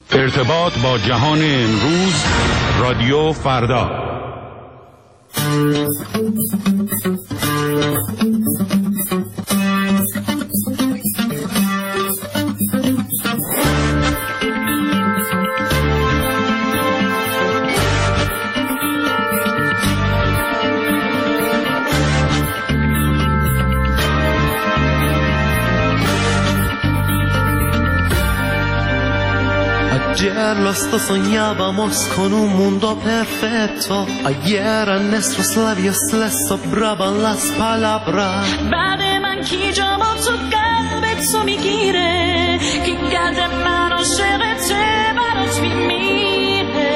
ارتباط با جهان امروز، رادیو فردا. Ayer los dos soñábamos con un mundo perfecto. Ayer a nuestros labios les sobraban las palabras. بعد من کی جامو تو قلبت تو میگیره، کی قد من عاشقته برات میمیره.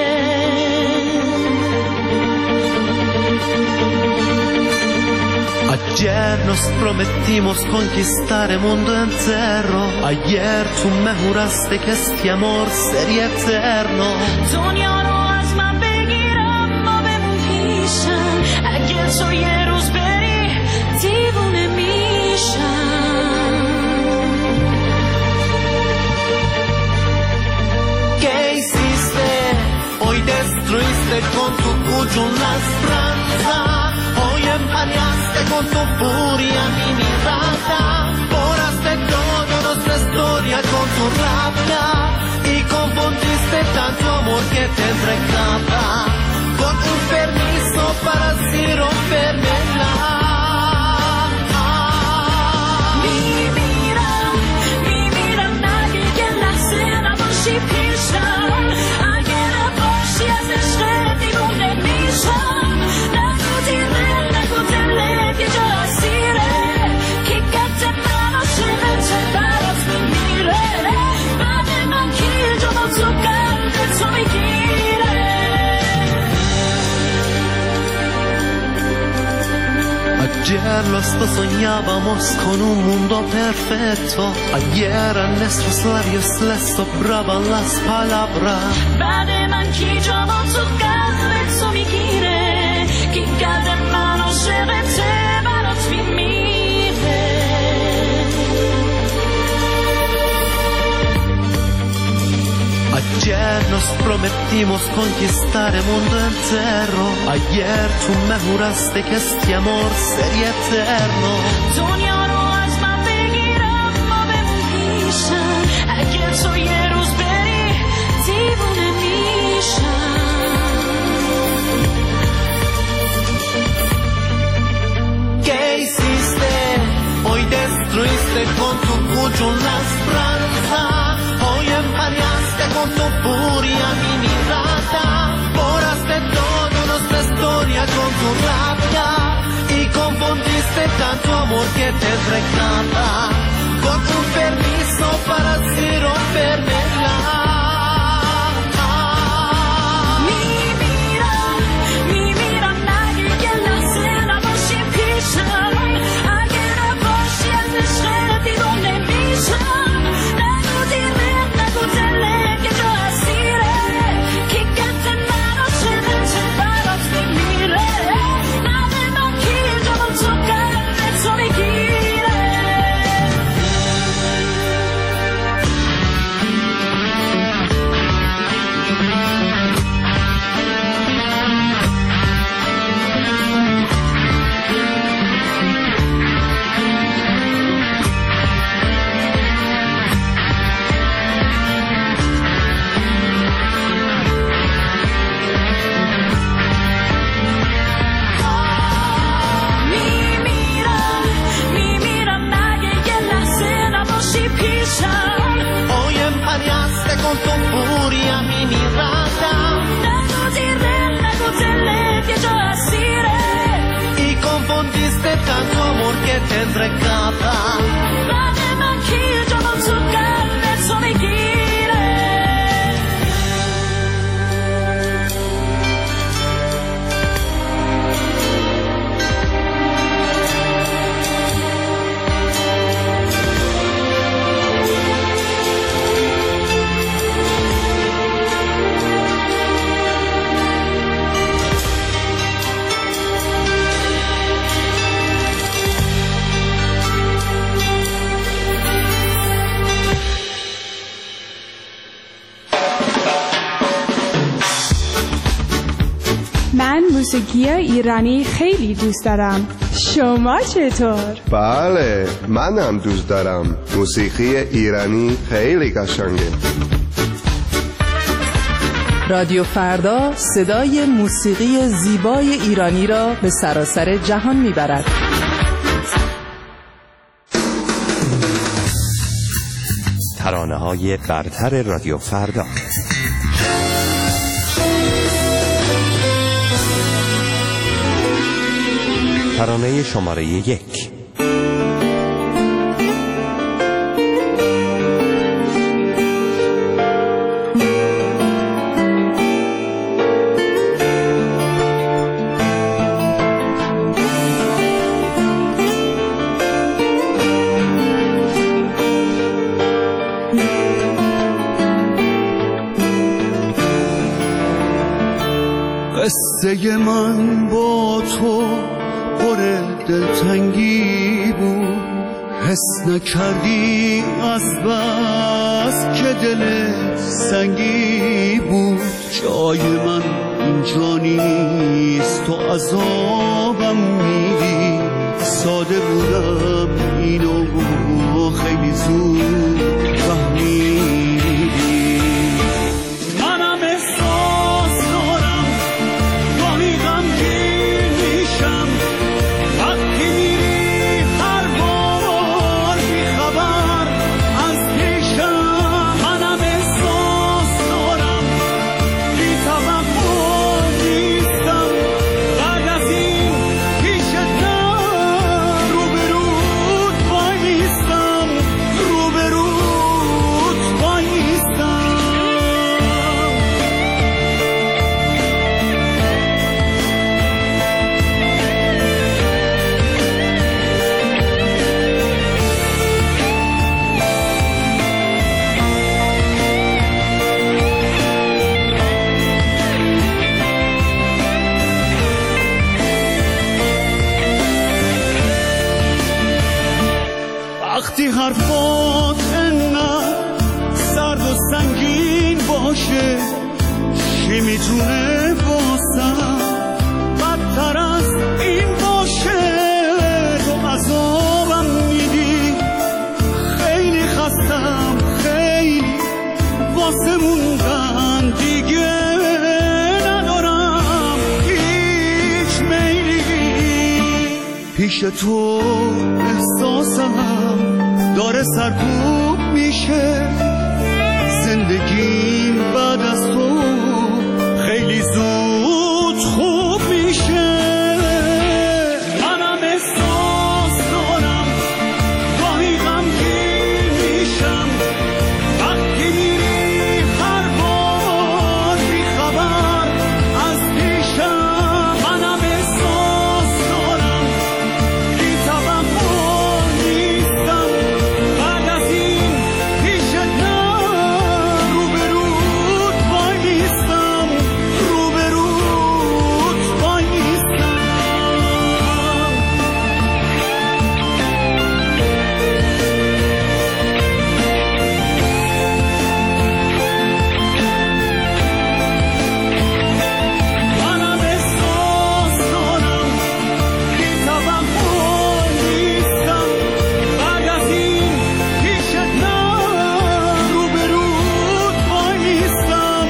Ayer nos prometimos conquistar el mundo entero. Ayer tú me juraste que este amor sería eterno. دنیا رو از من بگیرم ما بمون پیشم، اگر تو یه روز بری دیوونه میشم. ¿Qué hiciste? Hoy destruiste con tu puño la esperanza. Hoy empañaste con tu furia mi mirada. Borraste toda nuestra historia con tu rabia y confundiste tanto amor que te entregaba con un permiso para así rompérmela. Mi mira nadie que la cena باشی پیشم، اگر نباشی از عشق دیوونه میشم. نگو دیره نگو دلت یه جا اسیره، کی قد من عاشقته برات میمیره. بعد من کی جامو تو قلبت تو میگیره. Ayer los dos soñábamos con un mundo perfecto. Ayer a nuestros labios les sobraban las palabras. بعد من کی جامو تو قلبت تو میگیره، کی قد من عاشقته برات میمیره. Ayer nos prometimos conquistar el mundo entero. Ayer tú me juraste que este amor sería eterno. دنیا رو از من بگیرم ما بمون پیشم، اگر تو یه روز بری دیوونه میشم. ¿Qué hiciste? Hoy destruiste con tu puño la esperanza. Hoy empañaste con tu furia mi mirada. Borraste toda nuestra historia con tu rabia y confundiste tanto amor que te entregaba con un permiso para así rompérmela. Mi mira nadie que la cena باشی پیشم، اگر نباشی از عشق دیوونه میشم. نگو دیره نگو دلت یه جا اسیره، کی قد من عاشقته برات میمیره. بعد من کی جامو تو قلبت تو میگیره. Mi mira nadie que la cena باشی پیشم. Hoy empañaste con tu furia mi mirada نگو دیره نگو دلت یه جا اسیره، y confundiste tanto amor que te entregaba. بعد من کی جامو تو قلبت تو میگیره. من موسیقی ایرانی خیلی دوست دارم. شما چطور؟ بله، منم دوست دارم. موسیقی ایرانی خیلی قشنگه. رادیو فردا صدای موسیقی زیبای ایرانی را به سراسر جهان میبرد. ترانه‌های برتر رادیو فردا. ترانه شماره 1. قصه من با تو پر دلتنگی بود، حس نکردی از بس که دلت سنگی بود. جای من اینجا نیست، تو عذابم میدی. ساده بودم اینو خیلی زود فهمیدی. منم احساس دارم گاهی غمگین میشم وقتی میری هر بار بیخبر از پیشم. منم احساس دارم بی توقع نیستم بعد از این پیشتم روبروت وایستم، روبروت وایستم. وقتی حرفات انقدر سرد و سنگین باشه، چی میتونه واسم بدتر از این باشه؟ تو عذابم میدی، خیلی خستم، خیلی واسه موندن دیگه ندارم هیچ میلی. پیش تو احساسم داره سرکوب میشه، زندگیم بعد از تو خیلی زود خوب میشه. منم احساس دارم گاهی غمگین میشم وقتی میری هر بار بیخبر از پیشم. منم احساس دارم بی توقع نیستم بعد از این پیشتم روبروت وایستم، روبروت وایستم. منم احساس دارم بی توقع نیستم بعد از این پیشتم روبروت وایستم،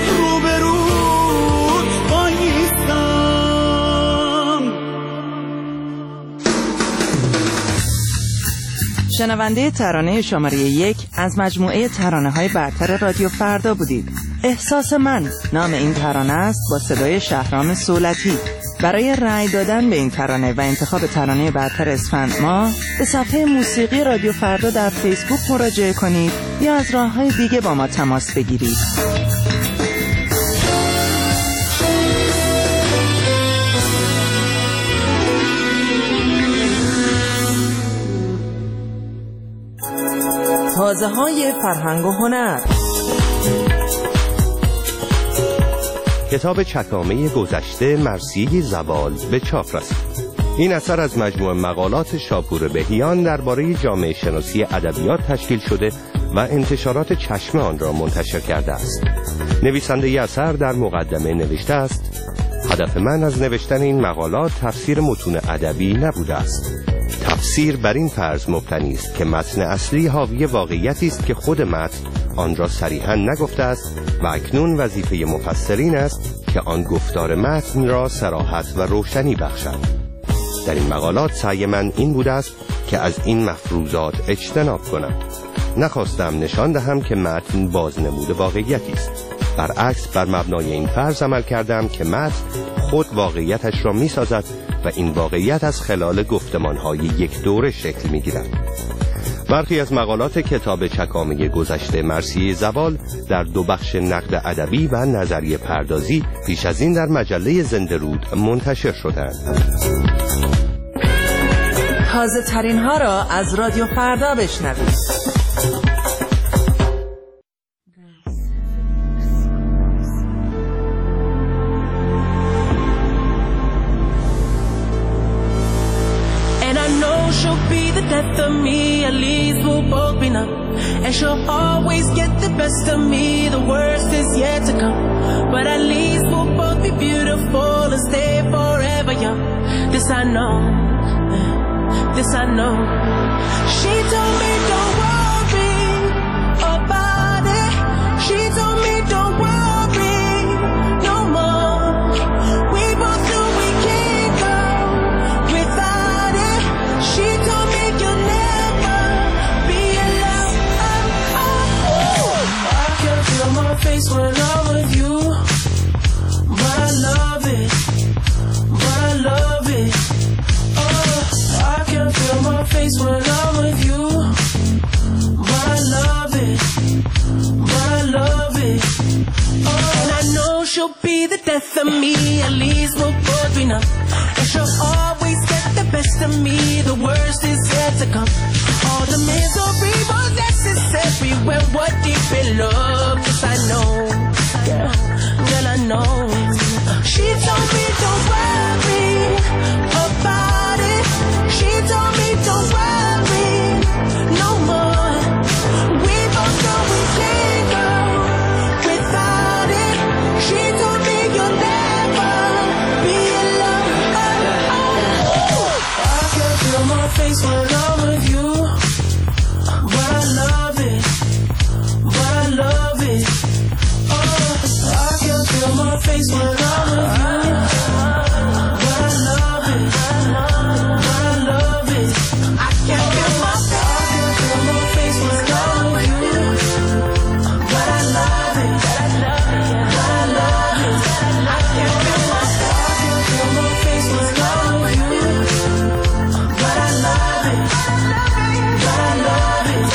روبروت وایستم. شنونده ترانه شماره 1 از مجموعه ترانه‌های برتر رادیو فردا بودید. احساس من نام این ترانه است با صدای شهرام صولتی. برای رأی دادن به این ترانه و انتخاب ترانه برتر اسفند ماه به صفحه موسیقی رادیو فردا در فیسبوک مراجعه کنید یا از راه‌های دیگه با ما تماس بگیرید. تازه‌های فرهنگ و هنر. کتاب چکامه گذشته مرثیه زوال به چاپ رسید. این اثر از مجموعه مقالات شاپور بهیان درباره جامعه شناسی ادبیات تشکیل شده و انتشارات چشمه آن را منتشر کرده است. نویسنده اثر در مقدمه نوشته است: هدف من از نوشتن این مقالات تفسیر متون ادبی نبوده است. تفسیر بر این فرض مبتنی است که متن اصلی حاوی واقعیتی است که خود متن آن را صریحاً نگفته است و اکنون وظیفه مفسرین است که آن گفتار متن را صراحت و روشنی بخشد. در این مقالات سعی من این بوده است که از این مفروضات اجتناب کنم. نخواستم نشان دهم که متن بازنمود واقعیتی است. برعکس بر مبنای این فرض عمل کردم که متن خود واقعیتش را می سازد و این واقعیت از خلال گفتمان‌های یک دوره شکل می گیرد. برخی از مقالات کتاب چکامه گذشته مرثیه زوال در 2 بخش نقد ادبی و نظریه پردازی پیش از این در مجله زنده رود منتشر شدند. تازه ترین ها را از رادیو فردا بشنوید. She'll be the death of me, at least we'll both be numb. And she'll always get the best of me, the worst is yet to come. But at least we'll both be beautiful and stay forever young. This I know, this I know. She told me don't worry about it. She told me don't worry no more. We both knew we can't go without it. She told me you'll never be alone. I can feel my face when I'm with you, but I love it, but I love it. I can feel my face when I'm with you, but I love it, but I love it. And I know she'll be the death of me, at least we'll both be numb. And she'll always get the best of me, the worst is yet to come. All the misery was necessary when we're deep in love. Yes, I know, yeah, girl, I know. She told me don't worry about it. She told me don't worry no more. We both know we can't go without it. She told me you'll never be alone. I can feel my face when I'm with you, but I love it, but I love it. I can feel my face when I'm with you, but I love it, but I love it. I can feel my face when I'm with you, but I love it, but I love it. I can feel my face when I'm with you, but I love it, but I love it.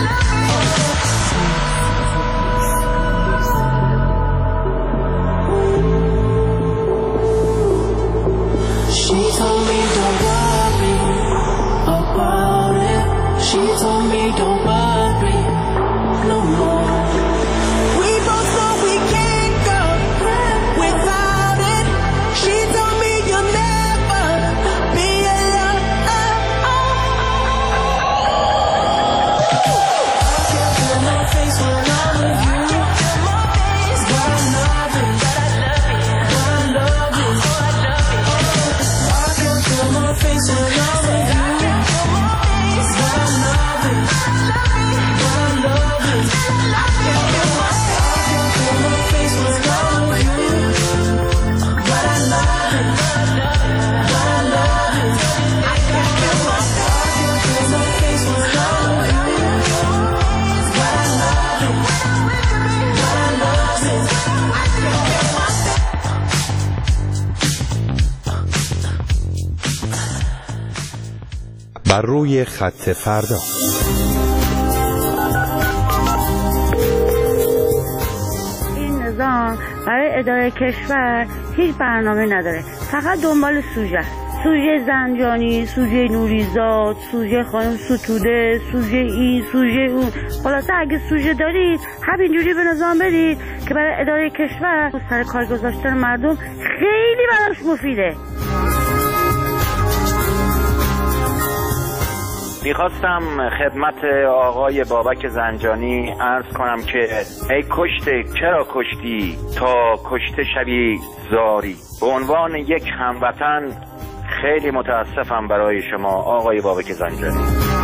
She told me don't worry about it. She told me don't worry no more. We both know we can't go without it. She told me you'll never be alone. I can feel my face when I'm with you, but I love it, but I love it. I can feel my face when I'm with you, but I love it, but I love it. I can feel my face when I'm with you, but I love it, but I love it. I can feel my face when I'm with you, but I love it, but I love it. I can feel my بر روی خط فردا. این نظام برای اداره کشور هیچ برنامه نداره، فقط دنبال سوژه، سوژه زنجانی، سوژه نوریزاد، سوژه خانم ستوده، سوژه این، سوژه اون. خلاصه اگه سوژه دارید همینجوری به نظام بدید که برای اداره کشور سر کار گذاشتن مردم خیلی براش مفیده. میخواستم خدمت آقای بابک زنجانی عرض کنم که ای کشته چرا کشتی تا کشته شوی زاری. به عنوان یک هموطن خیلی متاسفم برای شما آقای بابک زنجانی.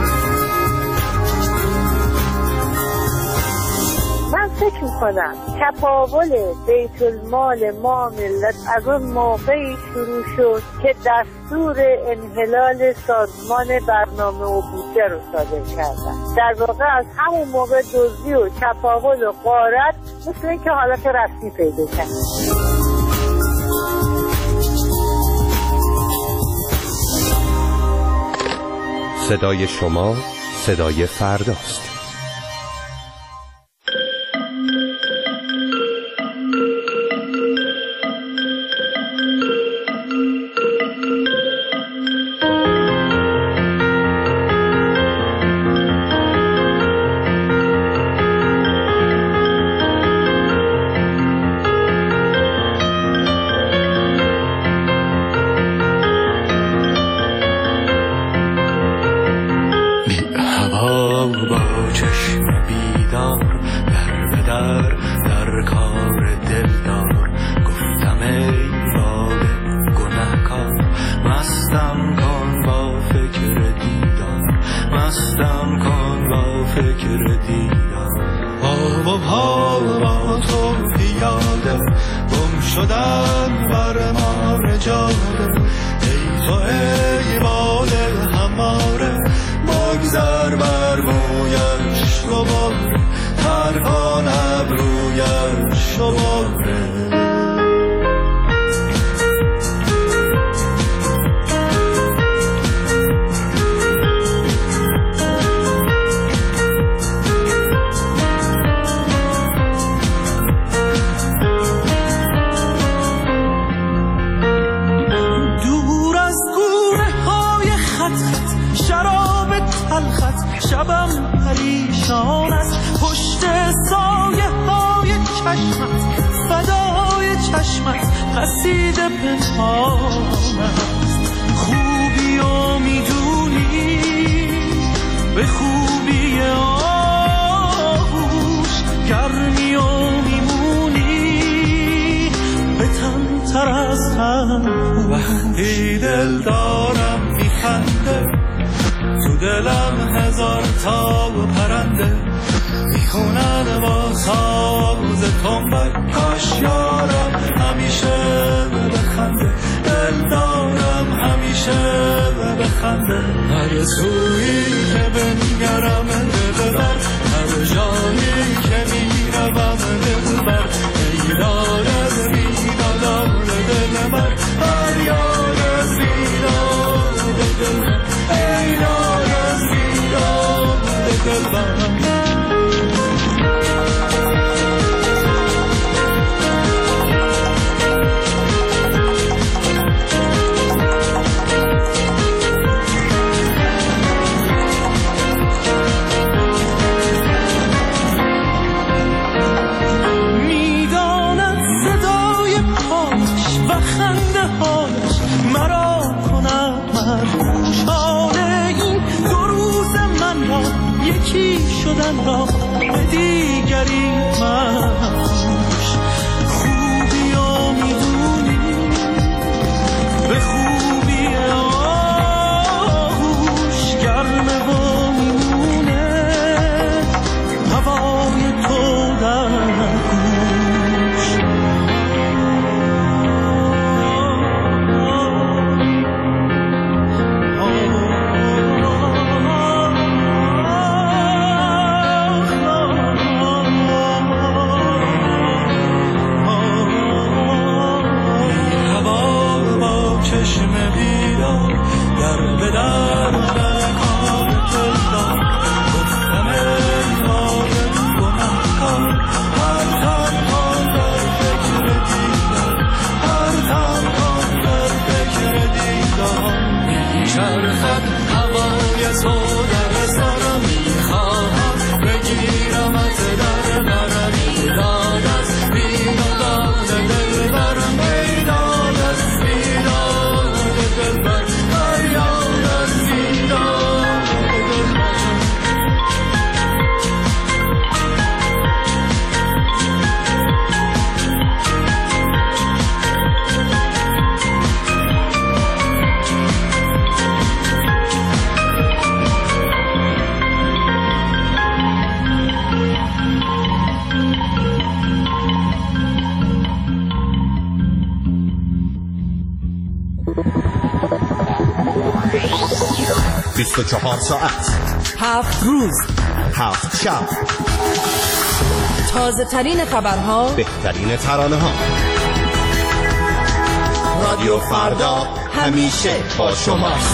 من فکر میکنم تپاول بیت المال ما ملت از اون موقعی شروع شد که دستور انحلال سازمان برنامه و بودجه رو صادر کردن. در واقع از همون موقع دزدی و تپاول و غارت مثل این که حالت رسمی پیدا کرد. صدای شما صدای فرداست. وقتی دل دارم میخنده تو دلم هزار تا پرنده میخونن با ساز تنبک کاش یارم همیشه بخنده دل دارم همیشه بخنده هر سویی که بنگرم دل بر هر جایی که میروم دل بر ایدار از میدادار دل بر فریاد از میداد دل بر ایدار از میداد دل بر شدن را به دیگری مخوش خوبی ها میدونی به خوبی آهوش گرمه و میمونه هوای تو در گوش 24 ساعت 7 روز 7 شب تازه ترین خبرها، بهترین ترانه ها. رادیو فردا همیشه با شماست.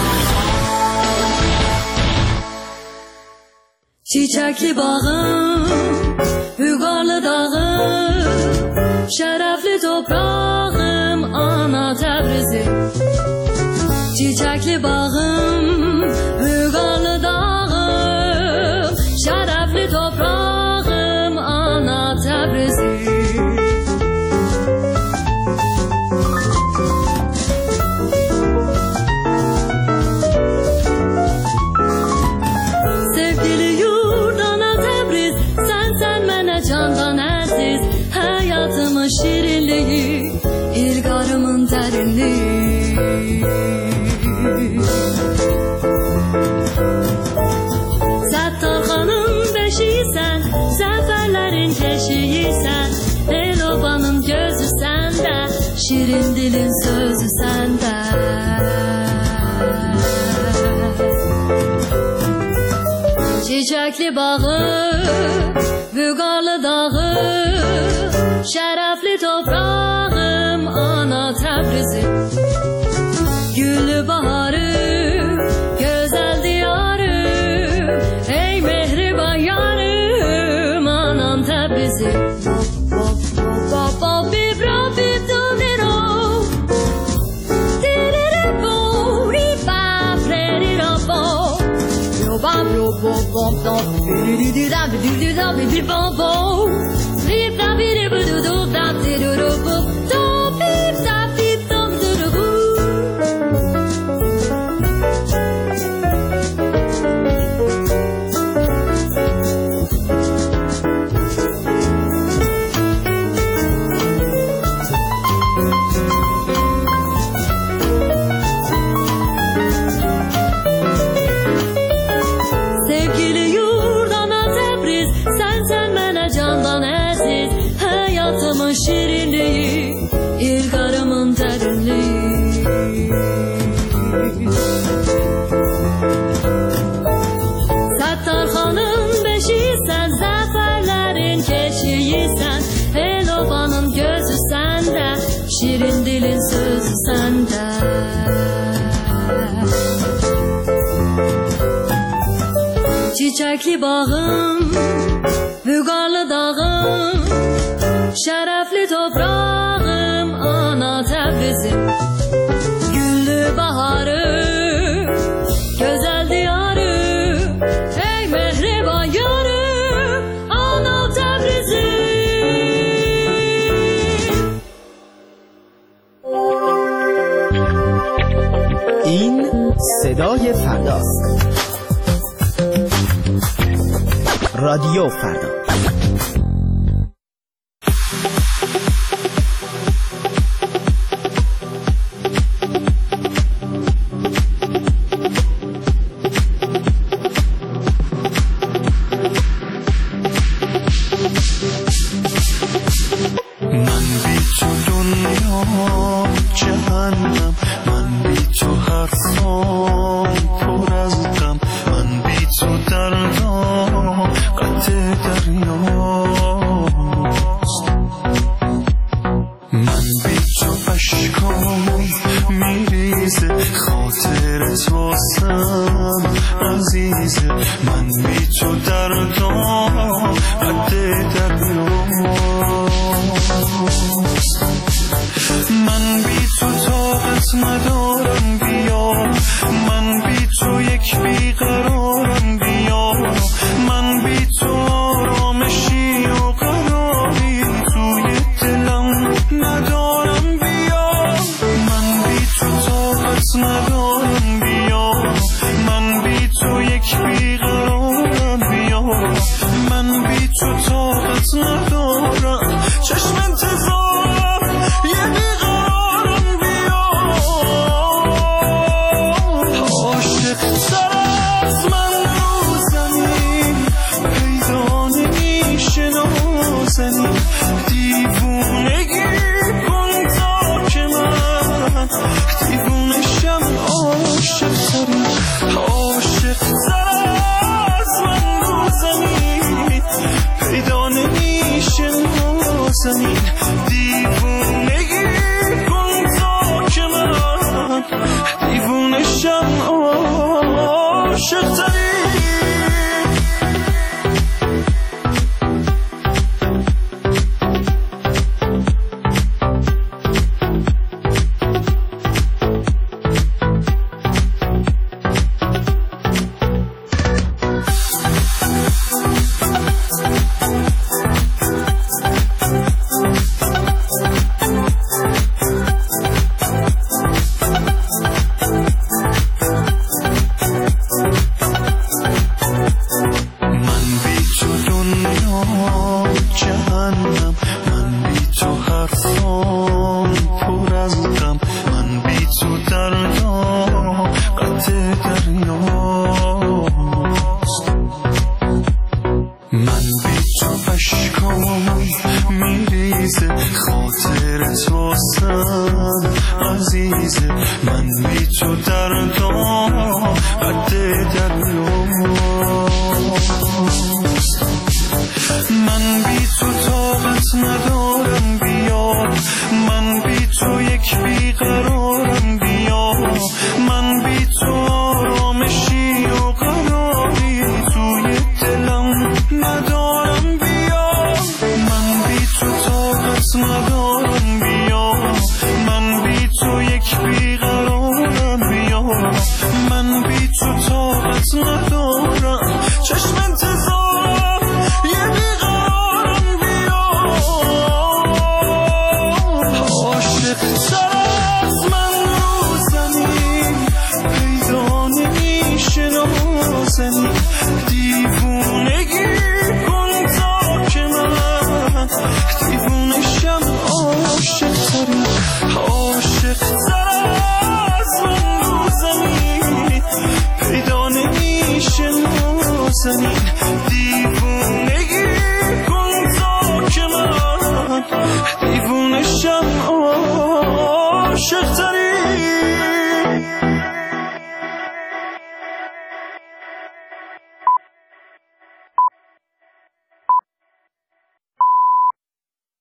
Çiçekli bağım, Hügarlı dağım, şerefli toprağım, ana Tebrizim. Çiçekli bağım, Hügarlı dağım, şerefli toprağım, ana Tebrizim. Candan aziz hayatımın şirinliği, ilgarımın derinliği. Sattarxanın beşiysen, seferlerin keşiysen, Elobanın gözü sende, şirin dilin sözü sende. Çiçekli bağı, Vügarlı dağı, şerefli toprağım, ana Tebrizim. Güllü baharım, güzel diyarım, ey mehriban yarım, anam Tebrizim. Şirinliği, ilgarımın derinliği. Sattarxanın beşiysen, zaferlerin keşiysen, Elobanın gözü sende, şirin dilin sözü sende. Çiçekli bağım, Vügarlı dağım, şerefli toprağım, ana Tebrizim. Güllü baharım, güzel diyarım, ey mehriban yarım, ana Tebrizim. این صدای فرداست. رادیو فردا. نازنین دیوونگی کن تا که من دیوونشم عاشق‌تری. دیوونگی کن تا که من دیوونشم عاشق‌تری.